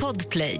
Podplay.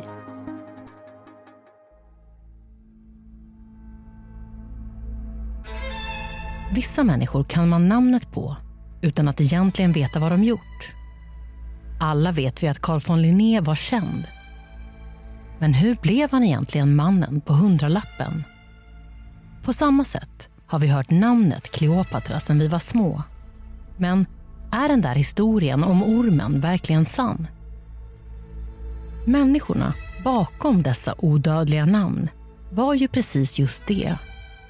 Vissa människor kan man namnet på utan att egentligen veta vad de gjort. Alla vet vi att Carl von Linné var känd. Men hur blev han egentligen mannen på 100-lappen? På samma sätt har vi hört namnet Kleopatra sedan vi var små. Men är den där historien om ormen verkligen sann? Människorna bakom dessa odödliga namn var ju precis just det.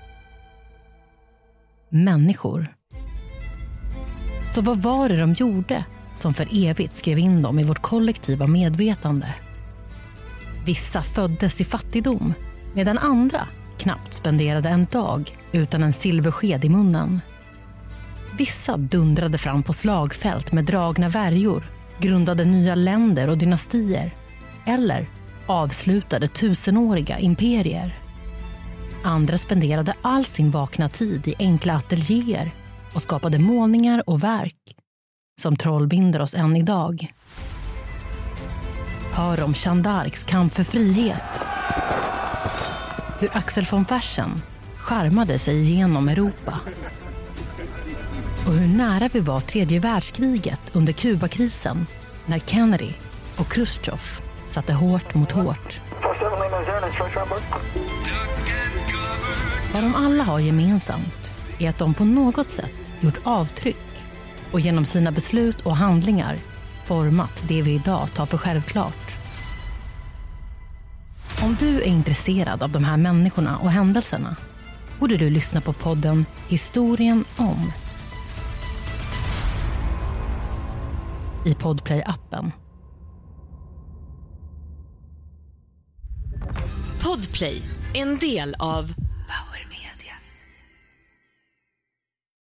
Människor. Så vad var det de gjorde som för evigt skrev in dem i vårt kollektiva medvetande? Vissa föddes i fattigdom, medan andra knappt spenderade en dag utan en silversked i munnen. Vissa dundrade fram på slagfält med dragna värjor, grundade nya länder och dynastier, eller avslutade tusenåriga imperier. Andra spenderade all sin vakna tid i enkla ateljéer och skapade målningar och verk som trollbinder oss än idag. Hör om Jeanne d'Arcs kamp för frihet. Hur Axel von Fersen charmade sig igenom Europa. Och hur nära vi var tredje världskriget under Kubakrisen när Kennedy och Khrushchev satte hårt mot hårt. Vad de alla har gemensamt är att de på något sätt gjort avtryck och genom sina beslut och handlingar format det vi idag tar för självklart. Om du är intresserad av de här människorna och händelserna borde du lyssna på podden Historien om i Podplay-appen. Podplay, en del av